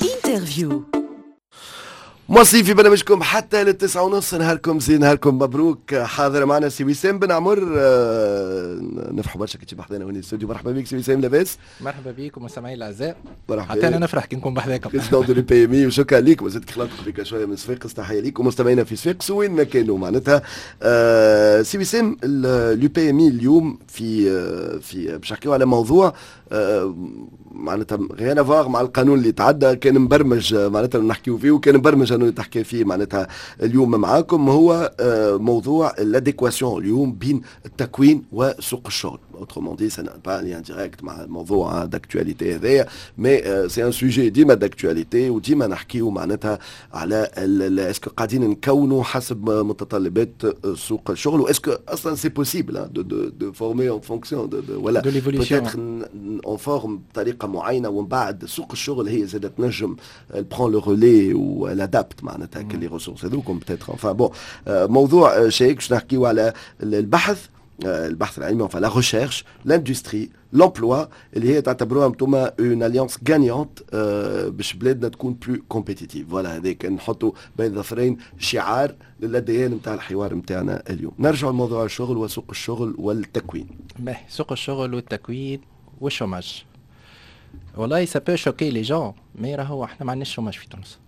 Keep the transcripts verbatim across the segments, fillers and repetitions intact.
انترفيو. مواصلين في برنامجكم حتى للتسعة ونص. نهاركم زين، نهاركم مبروك. حاضر معنا سي وسام بن عمر. آه نفرحوا برشا كي تجي بحذانا هنا الاستوديو. مرحبا بك سي وسام، لاباس؟ مرحبا بكم مستمعين الاعزاء. مرحبا. حتى انا نفرح كي نكون بحذاكم. بريزيدون دو بي ام اي، وشكرا ليك. وزدت خلطت بك شويه من صفاقس. تحيه ليك ومستمعينا في صفاقس وين ما كانوا معناتها. آه سي وسام، اليو بي ام اي اليوم في آه في باش نحكيو على موضوع آه معناتها غير افواغ مع القانون اللي تعدى. كان مبرمج معناتها نحكيو فيه، وكان مبرمج انه تحكي فيه معناتها اليوم معاكم. هو آه موضوع الاديكواسيون اليوم بين التكوين وسوق الشغل. autrement dit, ça n'a pas un lien direct مع الموضوع d'actualité هذايا، mais euh, c'est un sujet ديما d'actualité وديما نحكيو معناتها على اسكو قاعدين نكونوا حسب متطلبات سوق الشغل، واسكو اصلا سي بوسيبل دو دو دو فورمي اون فونكسيون دو ولا دو ليفوليسيون اون فورم بطريقه معينه، ومن بعد سوق الشغل هي زادت تنجم برون لو رولي والادابت معناتها كل لي ريسورس هذوكم بتاتر. enfin bon موضوع شيك باش نحكيو على البحث البحث العلمي، enfin la recherche, l'industrie, l'emploi اللي هي تعتبروها انتوما اون اليانس غانيونت باش بلادنا تكون بلو كومبيتيتيف. فوالا هذاك نحطوا بين ظفرين شعار للديان نتاع الحوار نتاعنا اليوم. نرجع لموضوع الشغل وسوق الشغل والتكوين. باهي، سوق الشغل والتكوين والشوماج. والله سا بو شوكي لي جون، مي راهو احنا ما عندناش شوماج في تونس.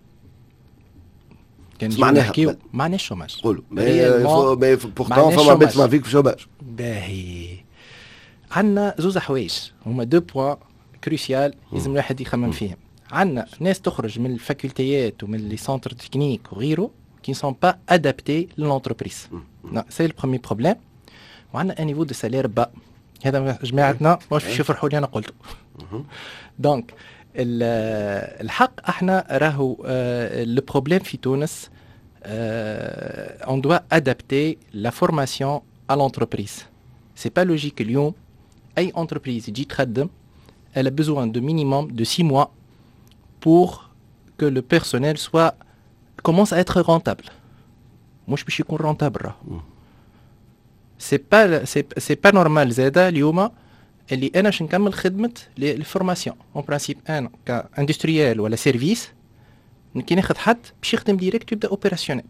كان نحكيو ما عندناش شوماج. قولوا مي بورتون فما بيت ما فيك في شوماج. باهي، عندنا زوز حوايج هما دو بوان كروسيال لازم الواحد يخمم فيهم. عندنا ناس تخرج من الفاكولتيات ومن لي سونتر تكنيك وغيره كي سون با ادابتي للونتربريز. سي لو بروميير بروبليم. وعندنا ان نيفو دو سالير با. هذا جماعتنا مش باش يفرحوا لي انا قلته. دونك الحق احنا راهو لو بروبليم في تونس on doit adapter la formation à l'entreprise. C'est pas logique اليوم أي entreprise تجي تخدم elle a besoin de minimum de six mois pour que le personnel soit commence à être rentable. مش باش يكون rentable راهو. c'est pas c'est c'est pas normal زادا اليوم اللي انا باش نكمل خدمه الفورماسيون. اون برانسيب انا كاندستريال ولا سيرفيس كي ناخذ حد باش يخدم ديريكت يبدا اوبيراسيونيل.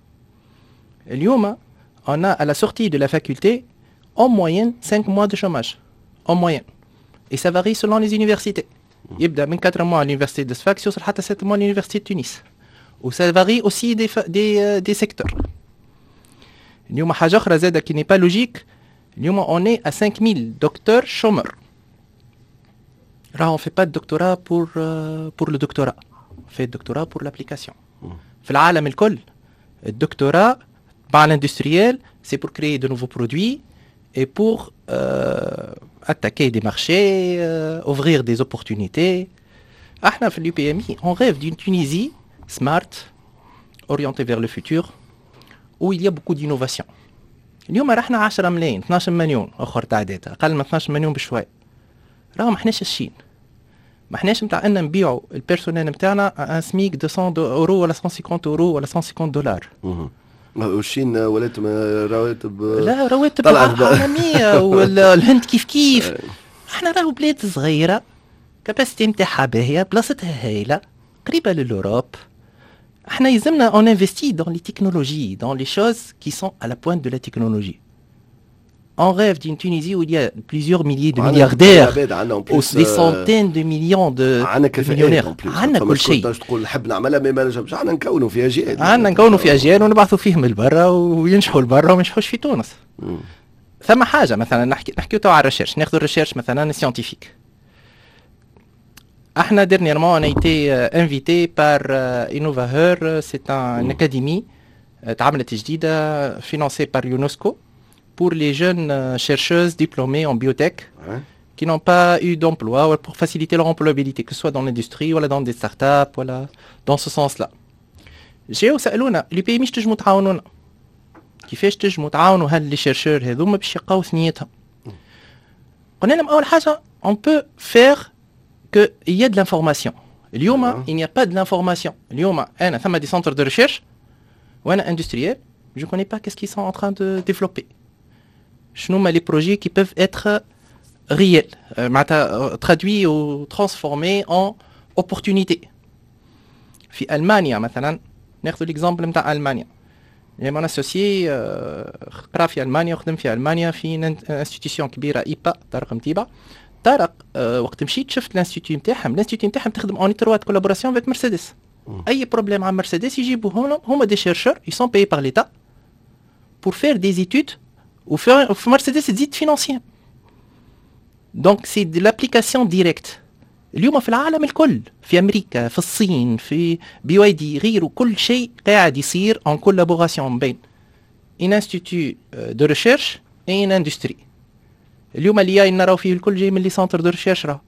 اليوم on a à la sortie de la faculté en moyenne cinq mois de chômage en moyenne, et ça varie selon les universités. يبدا من quatre mois à l'université de Sfax يوصل حتى sept mois à l'université de Tunis, و ça varie aussi des des des secteurs. اليوم حاجه اخرى زاده qui n'est pas logique. اليوم on est à cinq mille docteurs chômeurs. Là on fait pas de doctorat pour euh, pour le doctorat, on fait le doctorat pour l'application. في العالم الكل الدكتوراه مع l'industriel c'est pour créer de nouveaux produits et pour euh, attaquer des marchés, euh, ouvrir des opportunités. احنا في l'U P M I on rêve d'une Tunisie smart, orientée vers le futur, où il y a beaucoup d'innovation. اليوم رحنا عشرة ملايين اثناش مليون اخر تعداد اقل من اثناش مليون بشوي. راهو ما حناش الشين، ما حناش نتاع ان نبيعوا البيرسونيل نتاعنا ان سميك مئتين اورو ولا مئة وخمسين اورو ولا مئة وخمسين دولار. والشين ولات رواتب لا رواتب عالميه والهند كيف كيف. احنا راهو بلاد صغيره كاباسيتي نتاعها باهيه بلاصتها هايله قريبه للأوروب. احنا يلزمنا on investit dans les technologies, dans les choses qui sont à la pointe de la technologie. On rêve d'une Tunisie où il y a plusieurs milliers de milliardaires, des centaines de millions de millionnaires. عندنا كل شيء. تقول نحب نعملها ما نجمش. عندنا نكونوا في اجيال. عندنا نكونوا في اجيال ونبعثوا فيهم لبرا وينجحوا لبرا وما ينجحوش في تونس. ثم حاجه مثلا نحكي نحكيو تاع على الريشيرش، ناخذوا الريشيرش مثلا سيانتيفيك. احنا dernièrement on a été euh, invité par euh, Innovaheur, c'est un, une académie تعملت جديدة financée par UNESCO pour les jeunes euh, chercheuses diplômées en biotech ouais. qui n'ont pas eu d'emploi ou pour faciliter leur employabilité, que ce soit dans l'industrie ou dans des startups, voilà, dans ce sens-là. جاو سألونا l'U P M I تنجموا تعاونونا كيفاش تنجموا تعاونوا هاد لي شيرشور هذوما باش يلقاو ثنيتهم. قلنا لهم أول حاجة on peut faire qu'il y a de l'information. اليوم ah. il n'y a pas de l'information. اليوم أنا ثم des centres de recherche وأنا industriel, je connais pas qu'est-ce qu'ils sont en train de développer. شنو هما les projets qui peuvent être réels, معناتها traduits ou transformés en opportunités. في المانيا مثلا، ناخذ الاكزامبل نتاع المانيا. يعني انا اسوسيي قرا في المانيا وخدم في المانيا في انستيتيوشن كبيره ايبا طارق متيبه. طارق أه وقت مشيت شفت الانستيتيو نتاعهم، الانستيتيو نتاعهم تخدم اون ايتروات كولابوراسيون فيك مرسيدس. اي بروبليم على مرسيدس يجيبوهم لهم، هما دي شيرشور ils sont payés par l'état pour faire des études وفي مرسيدس تزيد فينانسيا. دونك سي دي لابليكاسيون ديريكت. اليوم في العالم الكل، في امريكا، في الصين، في بي واي دي، غيره كل شيء قاعد يصير ان كولابوراسيون بين ان انستيتيو دو ريشيرش اي ان اندستري. اليوم اللي نراو فيه الكل جاي من لي سونتر دو ريشيرش. راه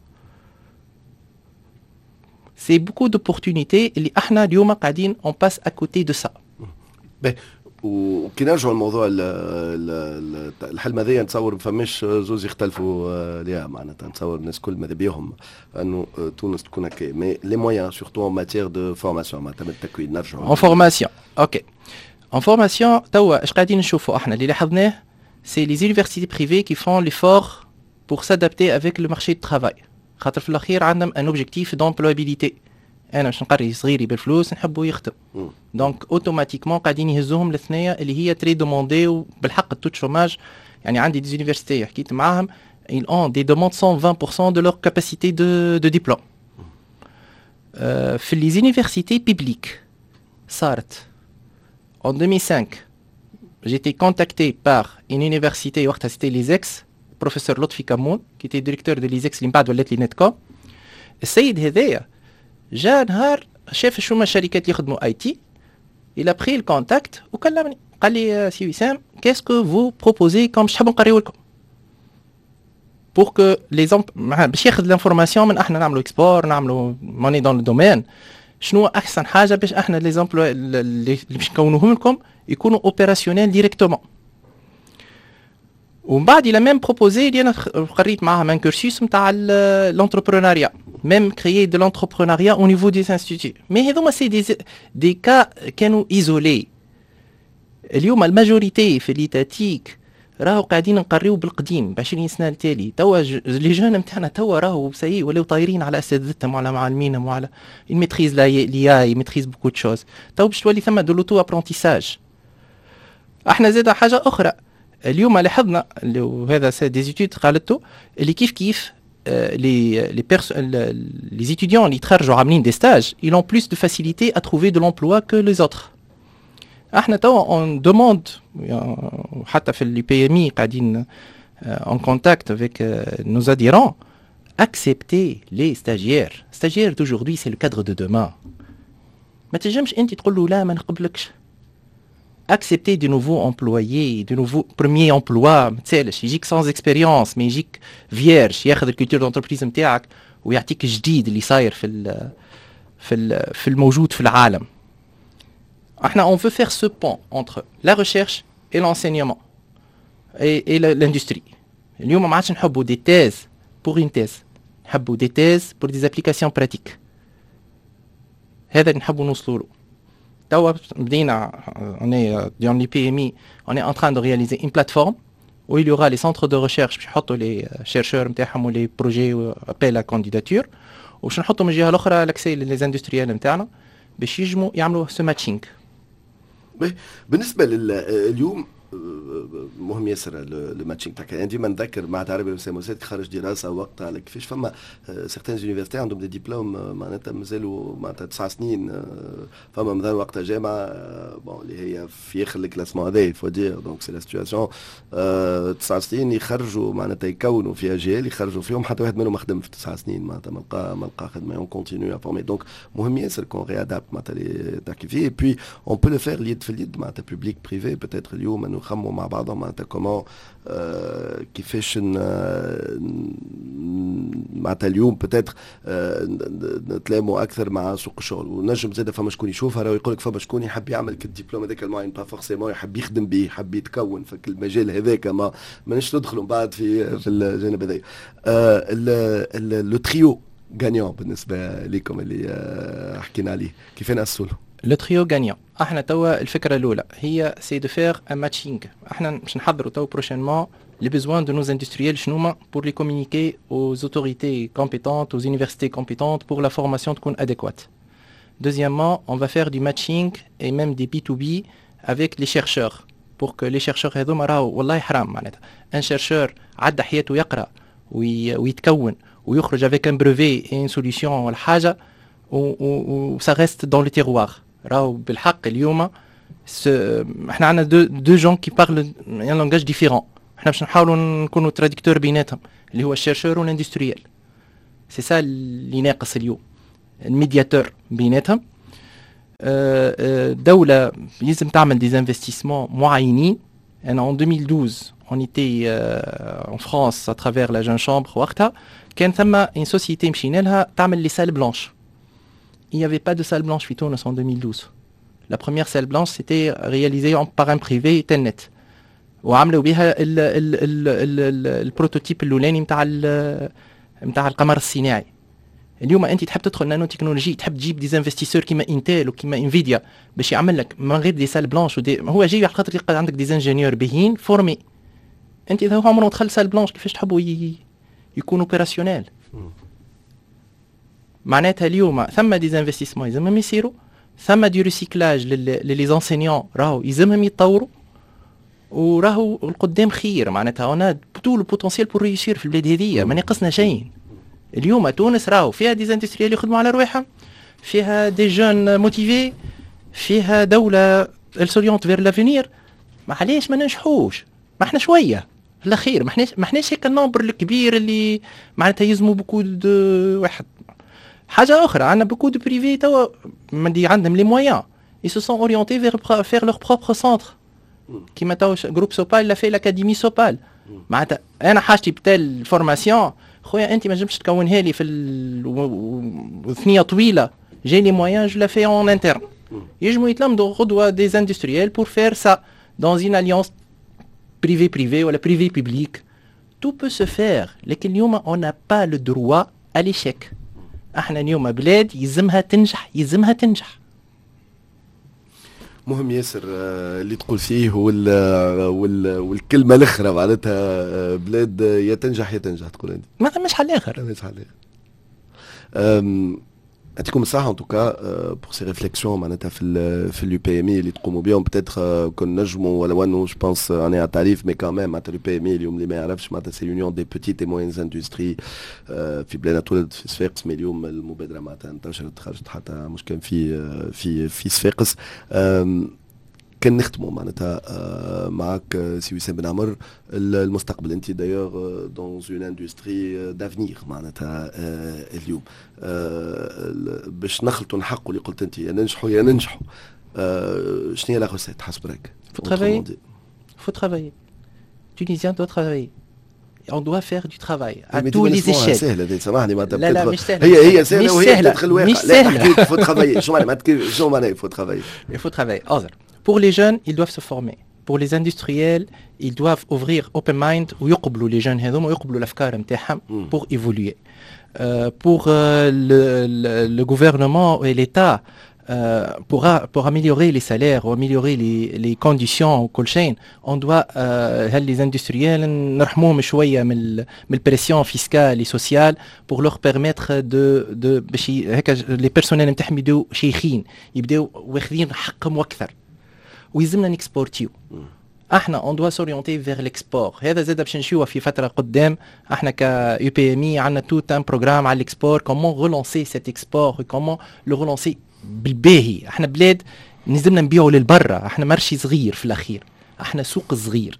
سي بوكو دوبورتونيتي اللي احنا اليوم قاعدين اون باس اكوتي دو سا. وكي نرجعوا لموضوع الحلم هذايا، نتصور ما فماش زوز يختلفوا ليها، معناتها نتصور الناس كل ماذا بيهم انه تونس تكون هكا. مي لي مويان سورتو ان ماتيير دو فورماسيون، معناتها من التكوين. نرجعوا ان فورماسيون. اوكي ان فورماسيون توا اش قاعدين نشوفوا احنا اللي لاحظناه، سي لي زونيفرسيتي بريفي كي فون ليفور بور سادابتي افيك لو مارشي دو ترافاي. خاطر في الاخير عندهم ان اوبجيكتيف دومبلوابيليتي. انا باش نقري صغيري بالفلوس نحبوا يخدم، دونك اوتوماتيكمون قاعدين يهزوهم الاثنيه اللي هي تري دوموندي وبالحق التوت شوماج. يعني عندي دي زونيفرسيتي حكيت معاهم ils ont des demandes cent vingt pour cent de leur capacité de, de diplôme. Euh, في les universités publiques صارت en deux mille cinq j'étais contacté par une université وقتها c'était l'ISEX, professeur لطفي كمون qui était directeur de l'ISEX اللي من بعد ولات لي نتكوم. السيد هذايا جاء نهار شاف شو ما الشركات اللي يخدموا اي تي، il a pris le contact وكلمني قال لي سي وسام qu'est-ce que vous proposez comme باش نحبوا نقريو لكم pour que les باش ياخذ الانفورماسيون من احنا نعملوا اكسبور نعملوا موني دون لو دومين. شنو احسن حاجه باش احنا لي زامبلو اللي باش نكونوهم لكم يكونوا اوبيراسيونيل ديريكتومون. ومن بعد il a même proposé اللي انا قريت معاها ان كورسوس نتاع l'entrepreneuriat, même créer de l'entrepreneuriat au niveau des instituts. Mais هذوما سي دي دي كا كانوا ايزولي. اليوم الماجوريتي في ليتاتيك راهو قاعدين نقريو بالقديم ب عشرين سنه التالي. توا لي جون نتاعنا توا راهو سي ولاو طايرين على اساتذتهم وعلى معلمينهم وعلى الميتريز لا اي ميتريز بوكو دو شوز. توا باش تولي ثم دو لوتو ابرونتيساج. احنا زاد حاجه اخرى اليوم لاحظنا وهذا سي دي زيتود قالته اللي كيف كيف لي لي بيرسون لي étudiants اللي يتخرجوا عاملين دي ستاج ils ont plus de facilité à trouver de l'emploi que les autres. احنا توا اون دوموند حتى في لي بي ام اي قاعدين en contact avec nos adhérents, accepter les stagiaires. Stagiaire d'aujourd'hui c'est le cadre de demain. ما تنجمش انت تقول له لا ما نقبلكش. accepter de nouveaux employés, de nouveaux premiers emplois. ما تسالش يجيك sans expérience ما يجيك vierge ياخذ الكولتور دونتربريز نتاعك ويعطيك جديد اللي صاير في ال في ال في الموجود في العالم. احنا on veut faire ce pont entre la recherche et l'enseignement et, et l'industrie. اليوم ما عادش نحبوا des thèses pour une thèse, نحبوا des thèses pour des applications pratiques. هذا اللي نحبوا نوصلوا له. توا بدينا on est dans les P M I, on est en train de réaliser une plateforme où il y aura les centres de recherche باش يحطوا les chercheurs نتاعهم ولي projets appel à candidature, وباش نحطوا من الجهه الاخرى الاكسي لي زاندستريال نتاعنا باش يجموا يعملوا سو ماتشينغ. بالنسبه لليوم مهم ياسر الماتشينغ تاعك. يعني ديما نذكر مع عربي وسام وسيد خرج دراسه وقتها على كيفاش فما سيغتان زونيفرسيتي عندهم دي ديبلوم معناتها مازالوا معناتها تسع سنين. فما مثلا وقتها جامعه بون اللي هي في اخر الكلاسمون هذا فو دير دونك سي لا سيتواسيون تسع سنين يخرجوا معناتها يكونوا في اجيال يخرجوا فيهم حتى واحد منهم ما خدم في تسع سنين معناتها ما لقى ما لقى خدمه اون كونتينيو افورمي. دونك مهم ياسر كون ريادابت معناتها اللي تحكي فيه. بي اون بو لو فير اليد في اليد معناتها بوبليك بريفي بوتيتر اليوم انه نخموا مع بعضهم معناتها كومون آه كيفاش معناتها اليوم بوتيتر آه نتلاموا اكثر مع سوق الشغل. ونجم زاد فما شكون يشوفها راه يقول لك فما شكون يحب يعمل كالدبلوم هذاك المعين با فورسيمون يحب يخدم به يحب يتكون في المجال هذاك. ما مانيش ندخلوا بعد في في الجانب هذا. آه لو تريو غانيون بالنسبه لكم اللي آه حكينا عليه كيف نأسسوا له؟ لو تريو غانيون احنا توا الفكره الاولى هي سي دو فير ان ماتشينغ. احنا باش نحضروا توا بروشينمون لي بيزوان دو نوز اندستريال شنوما بور لي كومونيكي aux autorités compétentes aux universités compétentes pour la formation تكون اديكوات. Deuxièmement, on va faire du matching et même des B deux B avec les chercheurs pour que les chercheurs هذوما راهو والله حرام معناتها un chercheur عدى حياته يقرا وي... ويتكون ويخرج avec un brevet et une solution ولا حاجه و, و... و ça reste dans le terroir. راهو بالحق اليوم س... احنا عندنا دو دو جون كي بارل ان لانجاج ديفيرون. احنا باش نحاولوا نكونوا تراديكتور بيناتهم اللي هو الشيرشور والاندستريال. سي سا اللي ناقص اليوم الميدياتور بيناتهم. دولة لازم تعمل دي انفستيسمون معينين. أنا en deux mille douze on était euh, en France à travers la jeune chambre وقتها كان ثم une société مشينا لها تعمل لي سال بلانش. Il n'y avait pas de salle blanche في تونس en deux mille douze. La première salle blanche c'était réalisée par un privé Telnet. وعملوا بها البروتوتيب الأولاني نتاع نتاع القمر الصناعي. اليوم انت تحب تدخل نانو تكنولوجي تحب تجيب دي انفستيسور كيما انتل وكيما انفيديا باش يعمل لك من غير دي سال بلانش ودي هو جاي على خاطر يلقى عندك دي انجينيور باهين فورمي. انت اذا هو عمره دخل سال بلانش كيفاش تحبوا ي... يكون اوبيراسيونيل؟ معناتها اليوم ثم دي انفستيسمون لازمهم يصيروا ثم دي ريسيكلاج للي زونسينيون راهو يلزمهم يتطوروا وراهو القدام خير. معناتها انا طول البوتنسيال بور ريسير في البلاد هذيا ما ناقصنا شيء. اليوم تونس راهو فيها دي اندستريال يخدموا على رواحهم فيها دي جون موتيفي فيها دولة السوريونت فير لافينير. معليش ما ننجحوش ما احنا شوية في الأخير ما احناش ما احناش هيك النمبر الكبير اللي معناتها يزموا بوكو دو واحد. حاجة أخرى عندنا بوكو دو بريفي توا اللي عندهم لي مويان ils se sont orientés vers faire leur propre centre كيما توا جروب سوبال لا في الأكاديمي سوبال. معناتها أنا حاجتي بتال فورماسيون خويا انت ما جمش تكونها لي في الثنيه طويله جاي لي مويان جو لا في اون انترن يجموا يتلمدوا غدوه دي اندستريال بور فير سا دون ان اليونس بريفي بريفي ولا بريفي بيبليك. تو بو سو فير لكن اليوم اون نا با لو دروا ا ليشيك. احنا اليوم بلاد يلزمها تنجح يلزمها تنجح. مهم ياسر اللي تقول فيه وال وال والكلمه الاخرى معناتها بلاد يا تنجح يا تنجح تقول انت ما مش حل اخر مش حل اخر. يعطيكم الصحه ان توكا بور سي ريفليكسيون معناتها في ال في اليو بي ام اي اللي تقوموا بهم بتاتر كون نجموا ولو انه جو بونس اني على تعريف مي كمان معناتها اليو بي ام اي اليوم اللي ما يعرفش معناتها سي يونيون دي بوتيت اي موينز اندستري في بلادنا تولد في صفاقس. مي اليوم المبادره معناتها انتشرت خرجت حتى مش كان في في في صفاقس. كان نختموا معناتها معك سي وسام بن عمر المستقبل. انت دايوغ دون اون اندستري دافنيغ معناتها اليوم باش نخلطوا نحقوا اللي قلت انت يا ننجحوا يا ننجحوا. شنو هي لا غوسيت حسب رايك؟ فو ترافايي فو ترافايي تونيزيان دو ترافايي on doit faire du travail à tous les échelles. سهله سامحني معناتها لا لا مش سهله هي هي سهله وهي تدخل الواقع. مش سهله فو ترافايي شو معناتها شو معناتها فو ترافايي il faut travailler. أوزر. Pour les jeunes, ils doivent se former. Pour les industriels, ils doivent ouvrir open mind ويقبلوا les jeunes هذوما ويقبلوا الأفكار نتاعهم pour évoluer. Euh, pour euh, le, le, le gouvernement et l'État euh, pour, a, pour améliorer les salaires ou améliorer les, les conditions وكل شيء, on doit euh, les industriels نرحموهم شوية من من البريسيون فيسكال et sociale pour leur permettre de de باش هكا les personnels نتاعهم يبداو شيخين يبداو واخذين حقهم أكثر. ويلزمنا نكسبورتيو. احنا اون دوا سوريونتي فيغ ليكسبور. هذا زاد باش نشوفه في فتره قدام. احنا ك يو بي ام اي عندنا توت ان بروغرام على الاكسبور كومون ريلونسي سيت اكسبور كومون لو ريلونسي بالباهي. احنا بلاد نزلنا نبيعوا للبرا. احنا مرشي صغير في الاخير. احنا سوق صغير.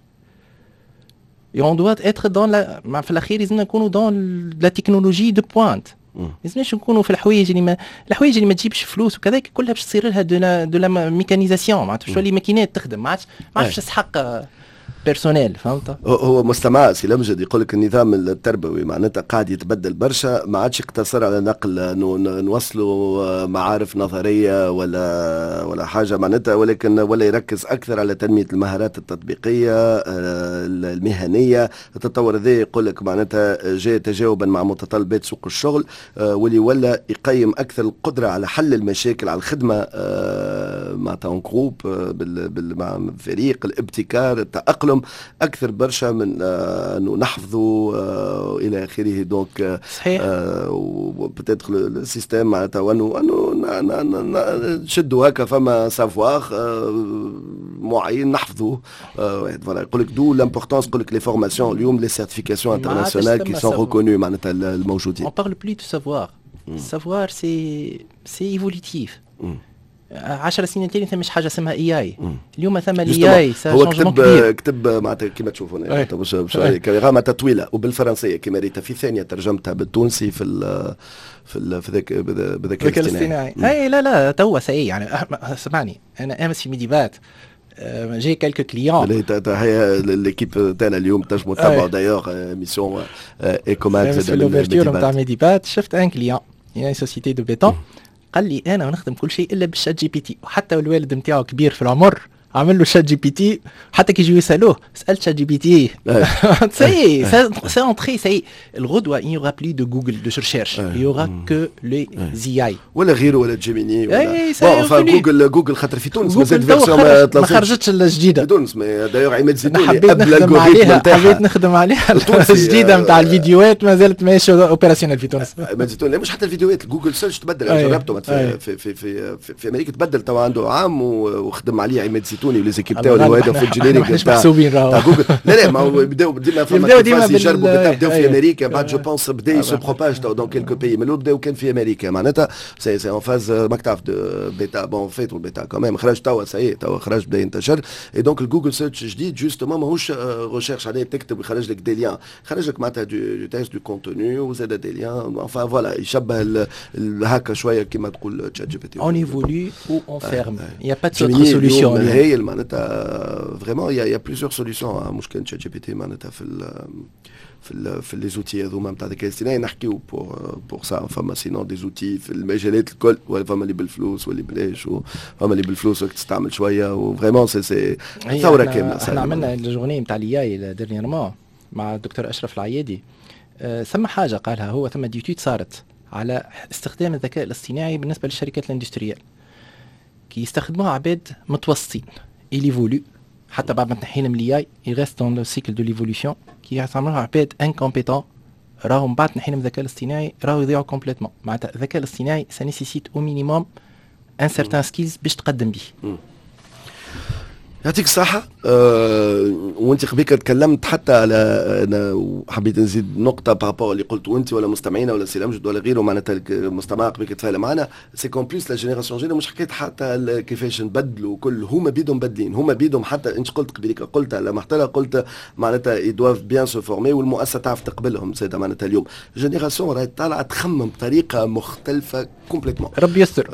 et on doit être dans la في الاخير لازمنا نكونوا dans la technologie de pointe. لازمناش نكونوا في الحوايج اللي ما الحوايج اللي ما تجيبش فلوس وكذاك كلها باش تصير لها دو لا دو لا ميكانيزاسيون. معناتها باش تولي ماكينات تخدم ما عادش ما عادش تسحق بيرسونيل. فهمت؟ هو مستمع سي لمجد يقول لك النظام التربوي معناتها قاعد يتبدل برشا. ما عادش يقتصر على نقل نوصلوا معارف نظريه ولا ولا حاجه معناتها, ولكن ولا يركز اكثر على تنميه المهارات التطبيقيه المهنيه. التطور هذا يقول لك معناتها جاء تجاوبا مع متطلبات سوق الشغل, واللي ولا يقيم اكثر القدره على حل المشاكل, على الخدمه معناتها اون جروب مع فريق, الابتكار, التاقلم. اليوم اكثر برشا من آه انه نحفظوا آه الى اخره. دونك صحيح. وبتدخل السيستم معناتها وانه انه نشدوا هكا فما سافوار آه معين نحفظوه. فوالا يقول لك دو لامبورطونس، يقول لك لي فورماسيون اليوم لي سيرتيفيكاسيون انترناسيونال كي سون ريكونو معناتها الموجودين. On parle plus de savoir. Savoir c'est c'est évolutif. عشر سنين تاني ثم مش حاجه اسمها اي اي. اليوم ثم الاي اي هو كتب كتب معناتها كيما تشوفوا هنا مش مش كاميرا معناتها طويله وبالفرنسيه كيما ريتها في ثانيه ترجمتها بالتونسي في ال في ال في ذاك بذاك الاصطناعي. اي لا لا توا سي يعني سمعني انا امس في ميديبات جاي كالكو كليون هي ليكيب تاعنا اليوم تنجموا تتابعوا دايوغ ميسيون ايكو ماكس في الاوفرتور نتاع ميديبات. شفت ان كليون يعني سوسيتي دو بيتون قال لي انا ونخدم كل شيء الا بالشات جي بي تي، وحتى الوالد نتاعو كبير في العمر عمل له شات جي بي تي، حتى كي يجيو يسالوه سال شات جي بي تي سي سي انتري سي. الغدوه il y aura plus de Google de recherche, il y aura que les إيه آي ولا غيره ولا جيميني ولا بون جوجل. جوجل خاطر في تونس مازال فيرسيون ما خرجتش الجديده في تونس. دايوغ عماد زيتوني حبيت نخدم عليها حبيت نخدم عليها الجديده نتاع الفيديوهات مازالت ماشيه اوبيراسيونيل في تونس. عماد زيتوني مش حتى الفيديوهات جوجل سيرش تبدل. انا جربته في في في في, في امريكا تبدل توا عنده عام وخدم عليه عماد زيتوني وليزيكيب تاعو اللي هو هذا في الجينيريك تاع محسوبين راهو. جوجل. لا لا ما هو بداو ديما فما كيفاش يجربوا بداو في امريكا بعد جو بونس بدا يسو بروباج تو دون كيلكو بيي من بداو كان في امريكا معناتها سي سي اون فاز ماك تعرف دو بيتا بون فيتو البيتا كمان خرج توا سي توا خرج بدا ينتشر. اي دونك الجوجل سيرش جديد جوستومون ماهوش ريشيرش عليه تكتب يخرج لك دي ليان، خرج لك معناتها دو تيست دو كونتوني وزاد دي ليان انفا فوالا يشبه هكا شويه كيما تقول تشات جي بي تي. اون ايفولي او اون فيرم il y a pas de autre solution. هي معناتها فريمون il y a plusieurs solutions مشكل تشات جي بي تي معناتها في ال في ال في لي زوتي هذوما نتاع الذكاء الاصطناعي نحكيو بور بور سا. فما سينون دي زوتي في المجالات الكل، فما اللي بالفلوس واللي بلاش، وفما اللي بالفلوس تستعمل شويه وفريمون سي سي ثوره كامله. احنا عملنا الجورني نتاع الاي اي ديرنييرمون مع الدكتور اشرف العيادي. أه ثم حاجه قالها هو، ثم ديوتيت صارت على استخدام الذكاء الاصطناعي بالنسبه للشركات الاندستريال كي يستخدموها عباد متوسطين ايليفولو حتى بعد ما تنحينا من الاي اي يغيست دون لو سيكل دو ليفولوشن كي يعملوها عباد انكومبيتون راهم بعد تنحينا من الذكاء الاصطناعي راهو يضيعوا كومبليتمون. معناتها الذكاء الاصطناعي سا نيسيسيت او مينيموم ان سيرتان سكيلز باش تقدم به. يعطيك الصحة. أه وانت قبيك تكلمت حتى على انا حبيت نزيد نقطة بارابور اللي قلته انت ولا مستمعينا ولا سي امجد ولا غيره معناتها المستمع قبيك تفاعل معنا سي كون بليس لا جينيراسيون جينا مش حكيت حتى كيفاش نبدلوا كل هما بيدهم بدلين هما بيدهم حتى انت قلت قبيك قلت لما احترى قلت معناتها يدواف بيان سو فورمي والمؤسسة تعرف تقبلهم زاد معناتها اليوم جينيراسيون راهي طالعة تخمم بطريقة مختلفة كومبليتمون. ربي يستر.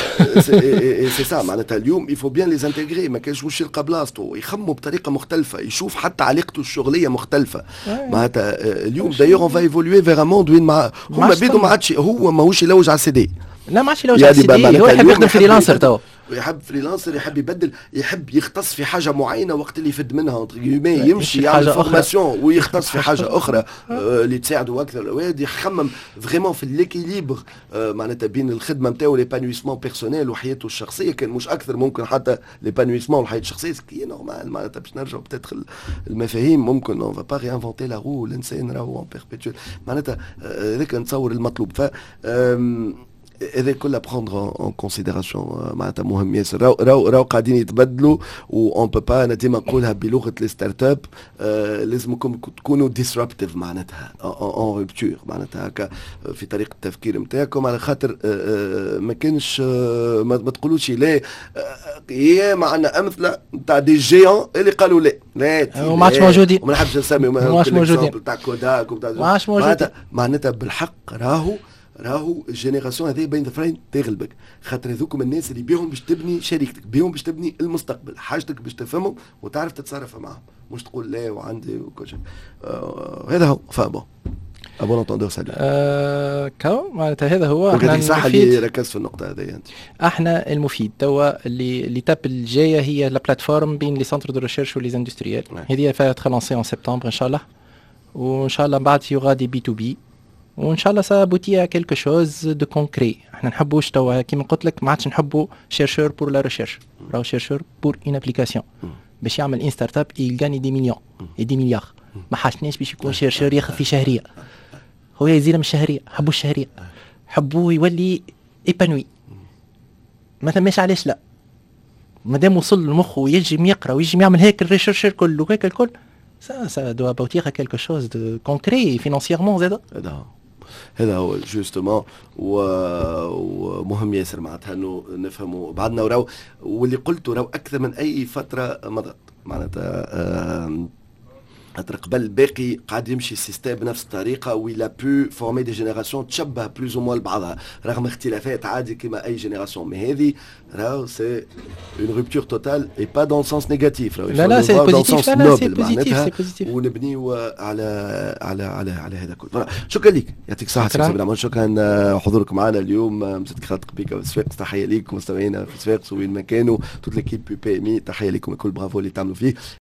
سي سا معناتها اليوم يفو بيان لي انتيغري ما كانش واش يلقى بلاصتو يخموا بطريقه مختلفه يشوف حتى علاقته الشغليه مختلفه. معناتها اليوم دايوغ اون فا ايفولوي فيغ موند وين مع هما بيدو ما عادش هو ماهوش يلوج على السي دي. لا ما عادش يلوج على السي دي، هو يحب يخدم فريلانسر تو يحب فريلانسر يحب يبدل يحب يختص في حاجه معينه وقت اللي يفد منها يمشي يعمل فورماسيون ويختص في حاجه اخرى اللي تساعده اكثر. الواد يخمم فريمون في ليكيليبر معناتها بين الخدمه نتاعو ليبانويسمون بيرسونيل وحياته الشخصيه كان مش اكثر ممكن حتى ليبانويسمون والحياه الشخصيه كي نورمال معناتها باش نرجعوا بتدخل المفاهيم ممكن اون فا با ريانفونتي لا رو الانسان راهو اون بيربيتوال معناتها هذاك نتصور المطلوب. ف هذا كله بروندر اون كونسيديراسيون معناتها مهم ياسر. راهو راهو راهو قاعدين يتبدلوا و اون بو با انا ديما نقولها بلغه لي ستارت اب لازمكم تكونوا ديسربتيف معناتها اون رupture معناتها هكا في طريقه التفكير نتاعكم على خاطر ما كانش ما تقولوش لا هي معنا امثله نتاع دي جيون اللي قالوا لا لا وما عادش موجودين وما نحبش نسمي ما عادش موجودين تاع كوداك وتاع ما عادش موجودين معناتها بالحق راهو راهو الجينيراسيون هذه بين ذفرين تغلبك خاطر هذوكم الناس اللي بيهم باش تبني شركتك بيهم باش تبني المستقبل حاجتك باش تفهمهم وتعرف تتصرف معهم مش تقول لا وعندي وكل شيء. آه هذا هو فابون ابون انتوندور سالي آه كاو معناتها هذا هو احنا صح اللي ركز في النقطه هذه انت احنا المفيد توا اللي اللي تاب الجايه هي لا بلاتفورم بين لي سنتر دو ريشيرش ولي اندستريال هذه فاتت خلانسي ان سبتمبر ان شاء الله وان شاء الله بعد يوغا دي بي تو بي وان شاء الله سابوتي كيلكو شوز دو كونكري. احنا نحبوش توا كيما قلت لك ما عادش نحبوا شيرشور بور لا ريشيرش راهو شيرشور بور اون ابليكاسيون باش يعمل ان ستارت اب يلقاني دي مليون اي دي مليار ما حاجناش باش يكون شيرشور ياخذ في شهريه. هو يزيد من الشهريه، حبوا الشهريه، حبوا يولي ايبانوي، ما ثماش علاش لا. مادام وصل لمخه ويجي يقرا ويجي يعمل هيك الريشيرش الكل وهيك الكل، ça ça doit aboutir à quelque chose de concret financièrement زاد. هذا هذا هو جوستومون ومهم ياسر معناتها انه نفهموا بعضنا وراو، واللي قلته راو اكثر من اي فتره مضت معناتها خاطر قبل باقي قاعد يمشي السيستم بنفس الطريقه ويلا بو فورمي دي جينيراسيون تشبه بلوز او موال بعضها رغم اختلافات عادي كما اي جينيراسيون. مي هذه راهو سي اون روبتور توتال اي با دون سونس نيجاتيف، لا لا سي بوزيتيف، لا لا سي بوزيتيف سي بوزيتيف ونبنيو على على على على هذا كله. شكرا لك، يعطيك الصحه سي سلام، شكرا حضورك معنا اليوم. مسات خالد قبيكه في صفاقس، تحيه ليكم مستمعينا في صفاقس وين ما كانوا، توت ليكيب بي بي ام اي، تحيه لكم الكل، برافو اللي تعملوا فيه.